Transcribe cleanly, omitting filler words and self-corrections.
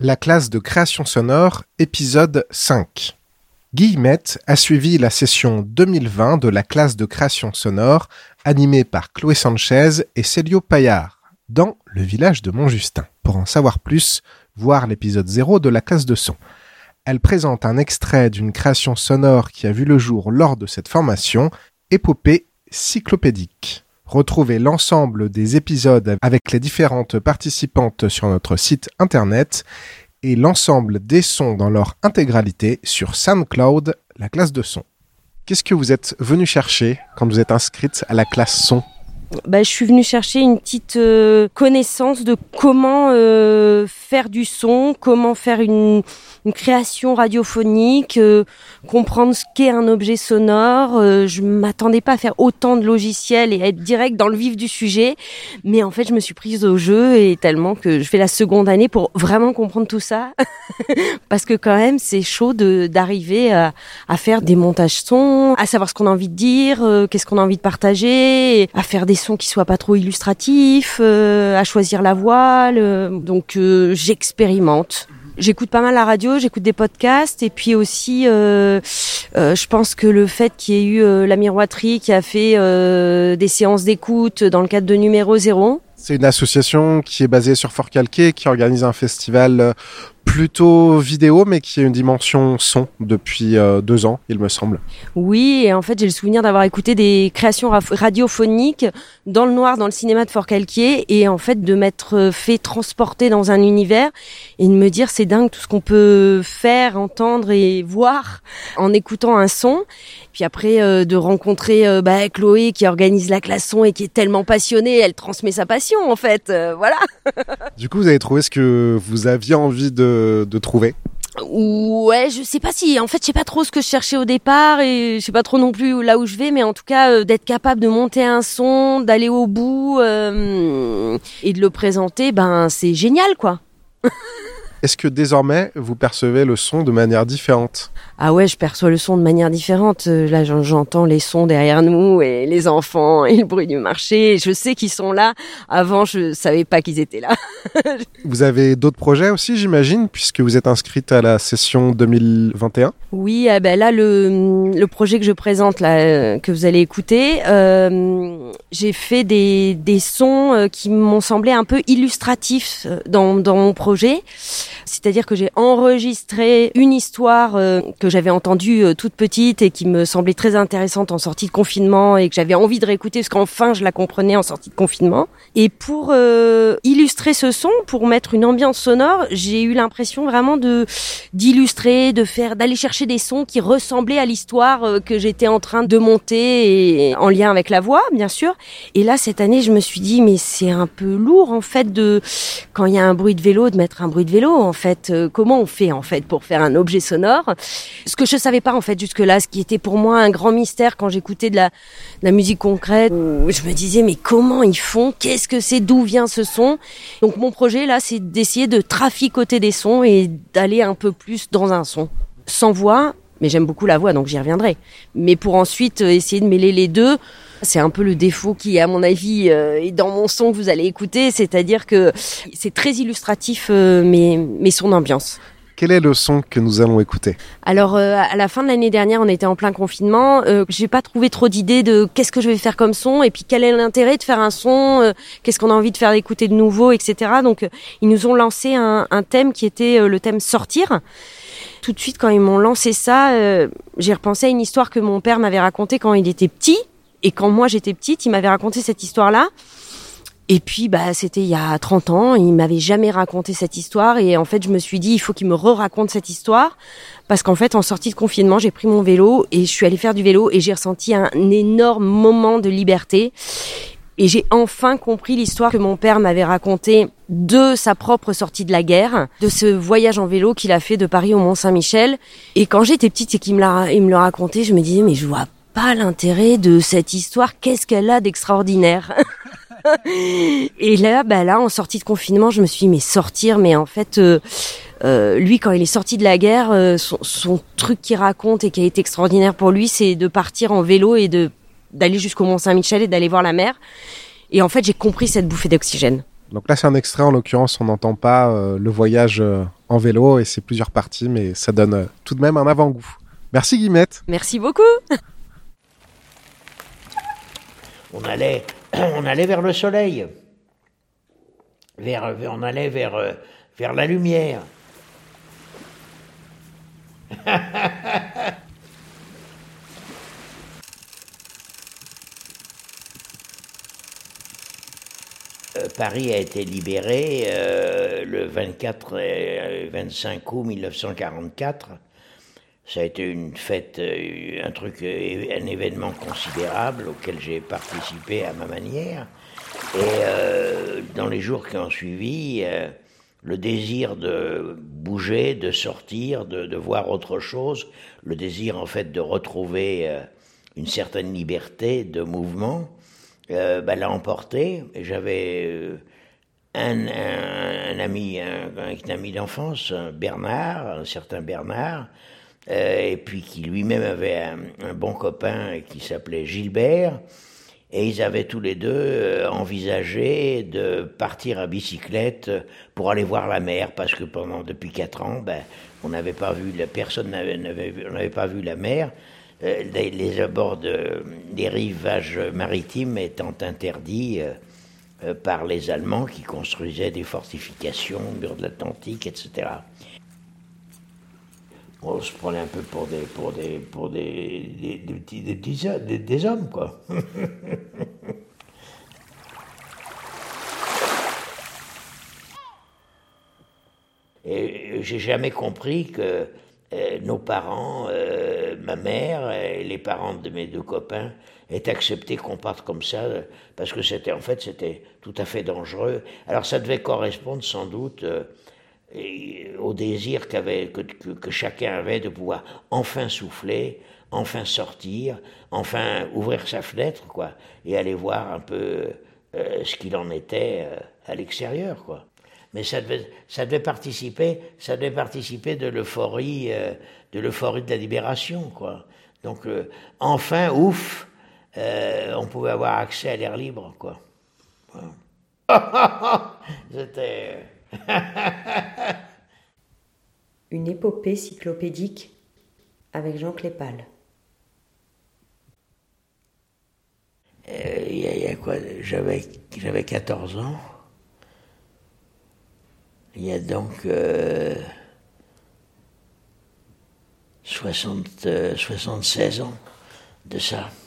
La classe de création sonore, épisode 5. Guillemette a suivi la session 2020 de la classe de création sonore, animée par Chloé Sanchez et Célio Paillard, dans le village de Montjustin. Pour en savoir plus, voir l'épisode 0 de la classe de son. Elle présente un extrait d'une création sonore qui a vu le jour lors de cette formation, épopée cyclopédique. Retrouvez l'ensemble des épisodes avec les différentes participantes sur notre site internet et l'ensemble des sons dans leur intégralité sur SoundCloud, la classe de son. Qu'est-ce que vous êtes venu chercher quand vous êtes inscrite à la classe son ? Je suis venue chercher une petite connaissance de comment faire du son, comment faire une création radiophonique, comprendre ce qu'est un objet sonore. Je m'attendais pas à faire autant de logiciels et à être direct dans le vif du sujet, mais en fait je me suis prise au jeu et tellement que je fais la seconde année pour vraiment comprendre tout ça, parce que quand même c'est chaud d'arriver à faire des montages son, à savoir ce qu'on a envie de dire, qu'est-ce qu'on a envie de partager, à faire des sons qui soient pas trop illustratifs, à choisir la voix, donc j'expérimente. J'écoute pas mal la radio, j'écoute des podcasts et puis aussi je pense que le fait qu'il y ait eu la Miroiterie qui a fait des séances d'écoute dans le cadre de Numéro 0. C'est une association qui est basée sur Forcalquier, qui organise un festival plutôt vidéo, mais qui a une dimension son depuis 2 ans, il me semble. Oui, et en fait, j'ai le souvenir d'avoir écouté des créations radiophoniques dans le noir, dans le cinéma de Forcalquier, et en fait, de m'être fait transporter dans un univers, et de me dire, c'est dingue tout ce qu'on peut faire, entendre et voir en écoutant un son. Puis après, de rencontrer Chloé qui organise la classe son et qui est tellement passionnée, elle transmet sa passion, en fait, voilà. Du coup, vous avez trouvé ce que vous aviez envie de trouver ? Ouais, je sais pas trop ce que je cherchais au départ et je sais pas trop non plus là où je vais, mais en tout cas d'être capable de monter un son, d'aller au bout et de le présenter, c'est génial quoi. Est-ce que désormais vous percevez le son de manière différente ? Ah ouais, je perçois le son de manière différente. Là, j'entends les sons derrière nous et les enfants et le bruit du marché. Je sais qu'ils sont là. Avant, je savais pas qu'ils étaient là. Vous avez d'autres projets aussi, j'imagine, puisque vous êtes inscrite à la session 2021 ? Oui, là, le projet que je présente, là, que vous allez écouter, j'ai fait des sons qui m'ont semblé un peu illustratifs dans mon projet. C'est-à-dire que j'ai enregistré une histoire que j'avais entendue toute petite et qui me semblait très intéressante en sortie de confinement et que j'avais envie de réécouter parce qu'enfin je la comprenais en sortie de confinement. Et pour illustrer ce son, pour mettre une ambiance sonore, j'ai eu l'impression vraiment d'illustrer, d'aller chercher des sons qui ressemblaient à l'histoire que j'étais en train de monter et en lien avec la voix, bien sûr. Et là, cette année, je me suis dit, mais c'est un peu lourd en fait quand il y a un bruit de vélo, de mettre un bruit de vélo. En fait, comment on fait en fait pour faire un objet sonore ? Ce que je savais pas en fait jusque-là, ce qui était pour moi un grand mystère quand j'écoutais de la musique concrète, où je me disais mais comment ils font ? Qu'est-ce que c'est ? D'où vient ce son ? Donc mon projet là, c'est d'essayer de traficoter des sons et d'aller un peu plus dans un son, sans voix. Mais j'aime beaucoup la voix, donc j'y reviendrai. Mais pour ensuite essayer de mêler les deux, c'est un peu le défaut qui, à mon avis, est dans mon son que vous allez écouter, c'est-à-dire que c'est très illustratif, mais son ambiance. Quel est le son que nous allons écouter ? Alors, à la fin de l'année dernière, on était en plein confinement. J'ai pas trouvé trop d'idées de qu'est-ce que je vais faire comme son, et puis quel est l'intérêt de faire un son, qu'est-ce qu'on a envie de faire écouter de nouveau, etc. Donc, ils nous ont lancé un thème qui était le thème sortir. Tout de suite, quand ils m'ont lancé ça, j'ai repensé à une histoire que mon père m'avait racontée quand il était petit. Et quand moi j'étais petite, il m'avait raconté cette histoire-là. Et puis, c'était il y a 30 ans, il m'avait jamais raconté cette histoire. Et en fait, je me suis dit, il faut qu'il me re-raconte cette histoire. Parce qu'en fait, en sortie de confinement, j'ai pris mon vélo et je suis allée faire du vélo et j'ai ressenti un énorme moment de liberté. Et j'ai enfin compris l'histoire que mon père m'avait racontée de sa propre sortie de la guerre, de ce voyage en vélo qu'il a fait de Paris au Mont-Saint-Michel. Et quand j'étais petite et qu'il me le racontait, je me disais, mais je vois pas l'intérêt de cette histoire, qu'est-ce qu'elle a d'extraordinaire ? Et là, en sortie de confinement, je me suis dit, mais sortir, mais en fait, lui, quand il est sorti de la guerre, son truc qu'il raconte et qui a été extraordinaire pour lui, c'est de partir en vélo et d'aller jusqu'au Mont-Saint-Michel et d'aller voir la mer. Et en fait, j'ai compris cette bouffée d'oxygène. Donc là, c'est un extrait, en l'occurrence, on n'entend pas le voyage en vélo, et c'est plusieurs parties, mais ça donne tout de même un avant-goût. Merci Guillemette. Merci beaucoup. On allait vers le soleil, on allait vers la lumière. Paris a été libéré le 24 et 25 août 1944. Ça a été une fête, un événement considérable auquel j'ai participé à ma manière. Et dans les jours qui ont suivi, le désir de bouger, de sortir, de voir autre chose, le désir en fait de retrouver une certaine liberté de mouvement, l'a emporté. Et j'avais un ami d'enfance, Bernard, un certain Bernard, et puis qui lui-même avait un bon copain qui s'appelait Gilbert, et ils avaient tous les deux envisagé de partir à bicyclette pour aller voir la mer, parce que depuis 4 ans, on n'avait pas vu, personne n'avait pas vu la mer, les abords des rivages maritimes étant interdits par les Allemands qui construisaient des fortifications, murs de l'Atlantique, etc. On se prenait un peu pour des hommes, quoi. Et j'ai jamais compris que nos parents, ma mère et les parents de mes 2 copains aient accepté qu'on parte comme ça, parce que c'était tout à fait dangereux. Alors ça devait correspondre sans doute au désir que chacun avait de pouvoir enfin souffler, enfin sortir, enfin ouvrir sa fenêtre, quoi, et aller voir un peu ce qu'il en était à l'extérieur, quoi. Mais ça devait participer de l'euphorie de la libération, quoi. Donc enfin, ouf, on pouvait avoir accès à l'air libre, quoi. Voilà. C'était Une épopée cyclopédique avec Jean Clépal. Il y a quoi, j'avais 14 ans. Il y a donc 76 ans de ça.